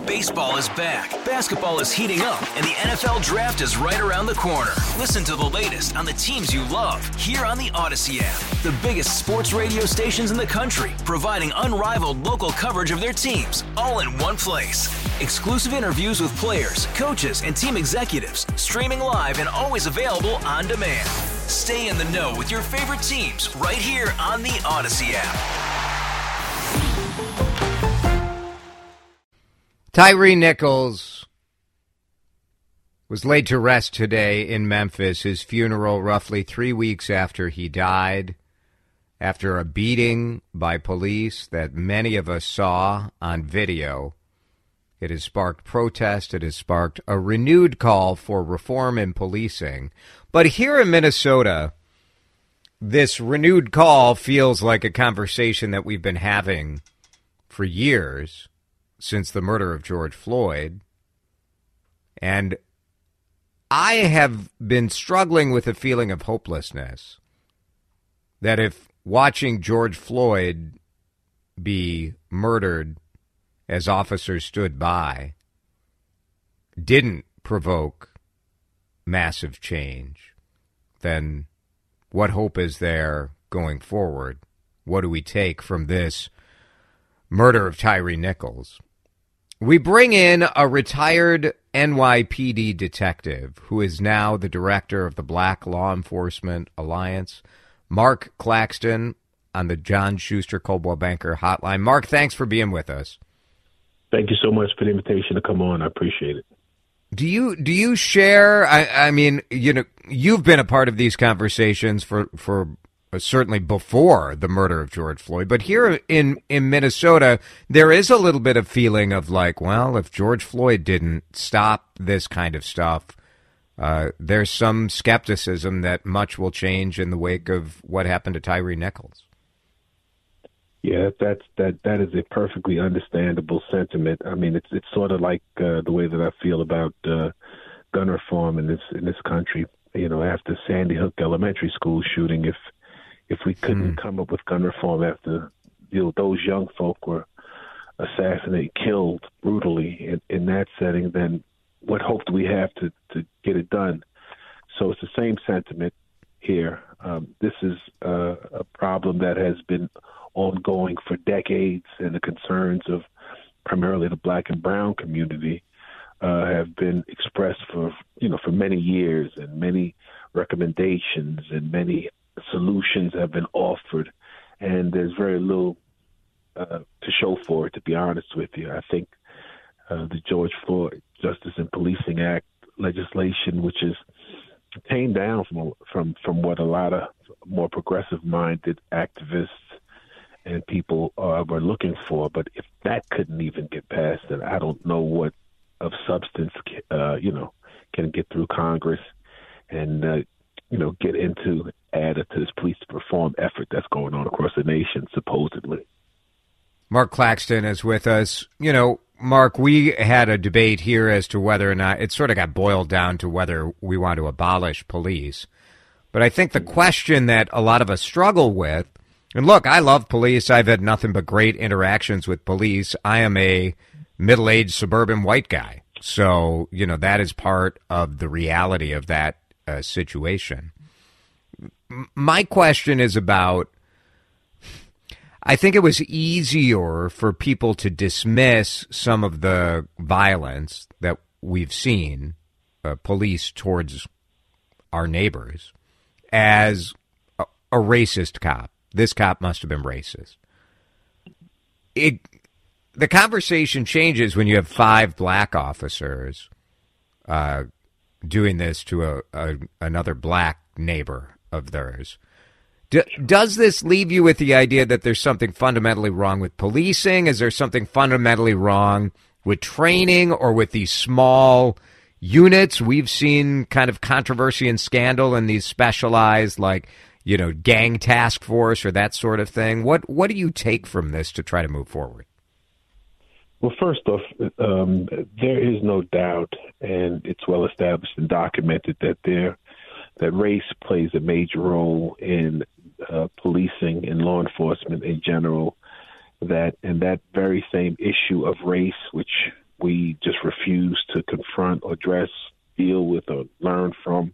Baseball is back, basketball is heating up, and the NFL Draft is right around the corner. Listen to the latest on the teams you love here on the Odyssey app. The biggest sports radio stations in the country, providing unrivaled local coverage of their teams, all in one place. Exclusive interviews with players, coaches, and team executives, streaming live and always available on demand. Stay in the know with your favorite teams right here on the Odyssey app. Tyre Nichols was laid to rest today in Memphis. His funeral roughly 3 weeks after he died, after a beating by police that many of us saw on video. It has sparked protest. It has sparked a renewed call for reform in policing. But here in Minnesota, this renewed call feels like a conversation that we've been having for years, since the murder of George Floyd. And I have been struggling with a feeling of hopelessness that if watching George Floyd be murdered as officers stood by didn't provoke massive change, then what hope is there going forward? What do we take from this murder of Tyre Nichols? We bring in a retired NYPD detective who is now the director of the Black Law Enforcement Alliance, Mark Claxton, on the John Schuster Coldwell Banker Hotline. Mark, thanks for being with us. Thank you so much for the invitation to come on. I appreciate it. Do you share? I mean, you know, you've been a part of these conversations for certainly before the murder of George Floyd. But here in Minnesota, there is a little bit of feeling of like, well, if George Floyd didn't stop this kind of stuff, there's some skepticism that much will change in the wake of what happened to Tyre Nichols. Yeah, that is a perfectly understandable sentiment. I mean, it's sort of like the way that I feel about gun reform in this country. You know, after Sandy Hook Elementary School shooting, if we couldn't come up with gun reform after those young folk were assassinated, killed brutally in that setting, then what hope do we have to get it done? So it's the same sentiment here. This is a problem that has been ongoing for decades, and the concerns of primarily the Black and brown community have been expressed for many years, and many recommendations and many solutions have been offered, and there's very little to show for it, to be honest with you. I think the George Floyd Justice and Policing Act legislation, which is came down from what a lot of more progressive-minded activists and people were looking for, but if that couldn't even get passed, then I don't know what of substance can get through Congress and get added to this police reform effort that's going on across the nation, supposedly. Mark Claxton is with us. You know, Mark, we had a debate here as to whether or not it sort of got boiled down to whether we want to abolish police. But I think the question that a lot of us struggle with, and look, I love police. I've had nothing but great interactions with police. I am a middle-aged suburban white guy. So, that is part of the reality of that situation. My question is about, I think it was easier for people to dismiss some of the violence that we've seen, police towards our neighbors, as a racist cop. This cop must have been racist. The conversation changes when you have 5 black officers doing this to another black neighbor of theirs. Does this leave you with the idea that there's something fundamentally wrong with policing? Is there something fundamentally wrong with training or with these small units? We've seen kind of controversy and scandal in these specialized, gang task force or that sort of thing. What do you take from this to try to move forward? Well, first off, there is no doubt, and it's well established and documented that race plays a major role in policing and law enforcement in general. That very same issue of race, which we just refuse to confront or address, deal with, or learn from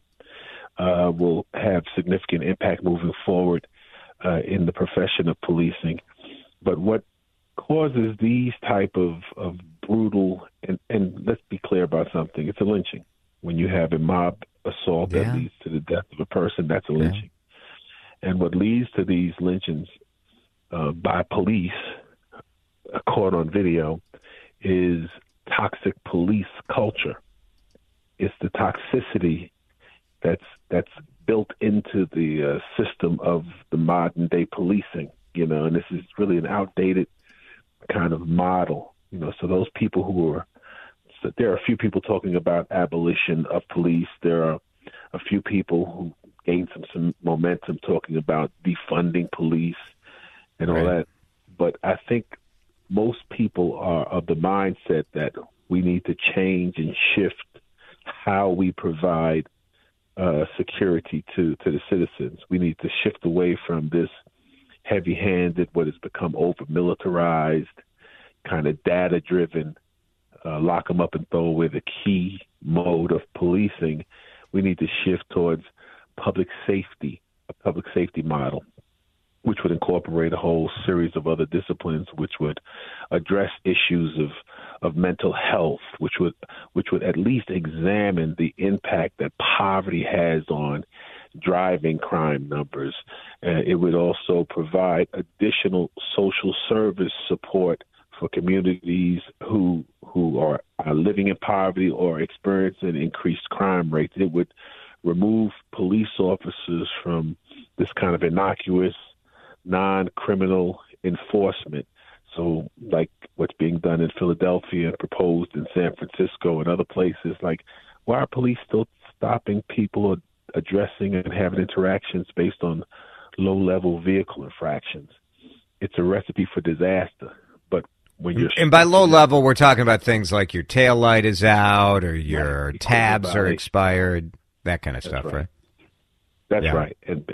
will have significant impact moving forward in the profession of policing. But what causes these type of brutal, and let's be clear about something, it's a lynching. When you have a mob assault that leads to the death of a person, that's a lynching. And what leads to these lynchings by police, caught on video, is toxic police culture. It's the toxicity that's built into the system of the modern day policing, and this is really an outdated kind of model, so those people there are a few people talking about abolition of police. There are a few people who gained some momentum talking about defunding police and all that. But I think most people are of the mindset that we need to change and shift how we provide security to the citizens. We need to shift away from this heavy-handed, what has become over-militarized, kind of data-driven, lock them up and throw away the key mode of policing. We need to shift towards public safety, a public safety model, which would incorporate a whole series of other disciplines, which would address issues of mental health, which would at least examine the impact that poverty has on driving crime numbers. It would also provide additional social service support for communities who are living in poverty or experiencing increased crime rates. It would remove police officers from this kind of innocuous, non-criminal enforcement. So like what's being done in Philadelphia and proposed in San Francisco and other places, like why are police still stopping people or addressing and having interactions based on low-level vehicle infractions? It's a recipe for disaster. But when you're and by low level, we're talking about things like your tail light is out or your tabs are expired, that kind of stuff, right? That's right. And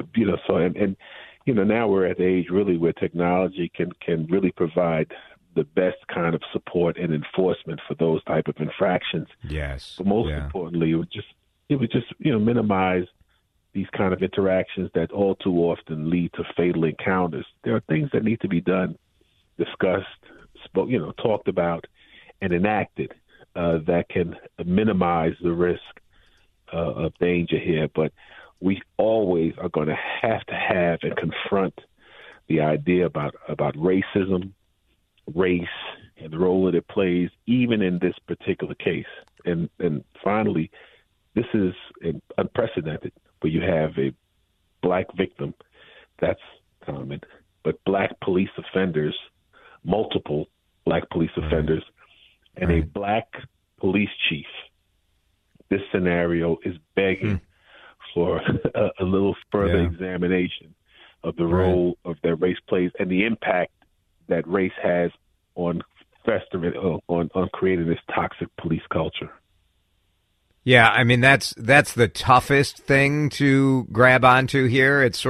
now we're at the age really where technology can really provide the best kind of support and enforcement for those type of infractions. Yes. But most importantly, it would just minimize these kind of interactions that all too often lead to fatal encounters. There are things that need to be done, discussed, talked about, and enacted that can minimize the risk of danger here. But we always are going to have and confront the idea about racism, race, and the role that it plays, even in this particular case. And finally, this is unprecedented, where you have a black victim. That's common. But black police offenders, multiple black police offenders, and a black police chief. This scenario is begging for a little further examination of the role of that race plays and the impact that race has on festering, on creating this toxic police culture. Yeah, I mean that's the toughest thing to grab onto here. It's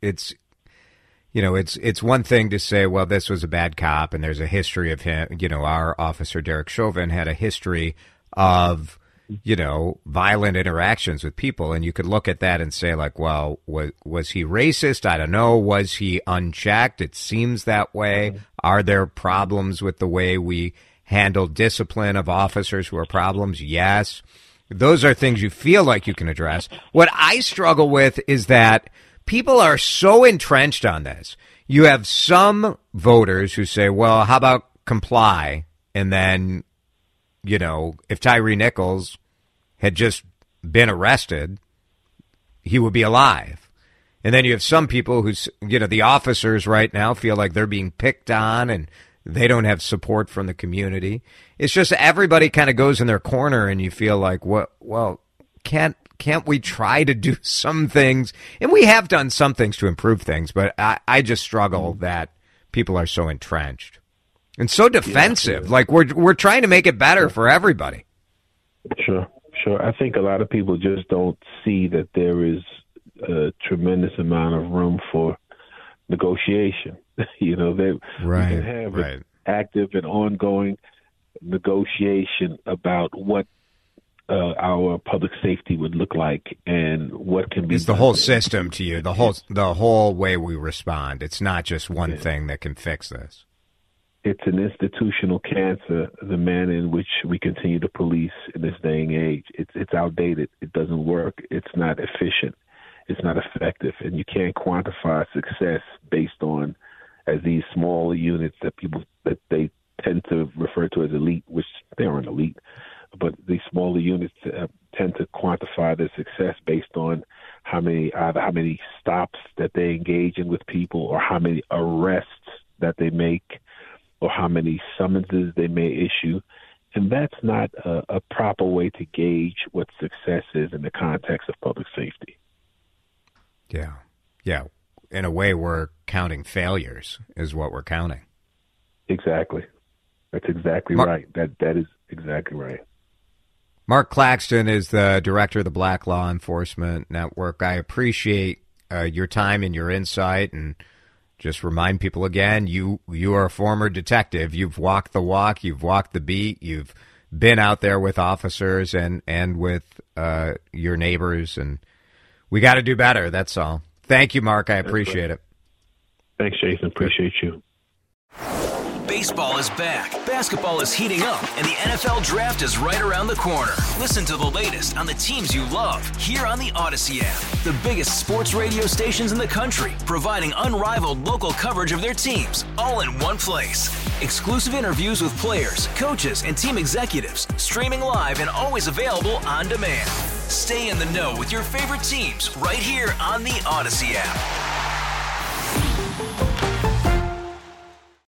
one thing to say, well, this was a bad cop and there's a history of him. Our officer Derek Chauvin had a history of violent interactions with people, and you could look at that and say, like, well, was he racist? I don't know. Was he unchecked? It seems that way. Are there problems with the way we handle discipline of officers who are problems? Yes. Those are things you feel like you can address. What I struggle with is that people are so entrenched on this. You have some voters who say, well, how about comply? And then, if Tyree Nichols had just been arrested, he would be alive. And then you have some people who, the officers right now feel like they're being picked on and they don't have support from the community. It's just everybody kind of goes in their corner and you feel like, well, can't we try to do some things? And we have done some things to improve things, but I just struggle that people are so entrenched and so defensive. Yeah, like we're trying to make it better for everybody. Sure. I think a lot of people just don't see that there is a tremendous amount of room for negotiation. They can have an active and ongoing negotiation about what our public safety would look like and what can be. It's the whole system to you, the whole way we respond. It's not just one thing that can fix this. It's an institutional cancer, the manner in which we continue to police in this day and age. It's outdated. It doesn't work. It's not efficient. It's not effective. And you can't quantify success based on as these smaller units that they tend to refer to as elite, which they aren't elite, but these smaller units tend to quantify their success based on how many stops that they engage in with people, or how many arrests that they make, or how many summonses they may issue. And that's not a proper way to gauge what success is in the context of public safety. Yeah. Yeah. In a way, we're counting failures is what we're counting. Exactly. That's exactly right. That is exactly right. Mark Claxton is the director of the Black Law Enforcement Network. I appreciate your time and your insight, and just remind people again, you are a former detective. You've walked the walk. You've walked the beat. You've been out there with officers and with your neighbors, and we got to do better. That's all. Thank you, Mark. I appreciate it. Thanks, Jason. Appreciate you. Baseball is back, basketball is heating up, and the NFL Draft is right around the corner. Listen to the latest on the teams you love here on the Odyssey app. The biggest sports radio stations in the country, providing unrivaled local coverage of their teams, all in one place. Exclusive interviews with players, coaches, and team executives, streaming live and always available on demand. Stay in the know with your favorite teams right here on the Odyssey app.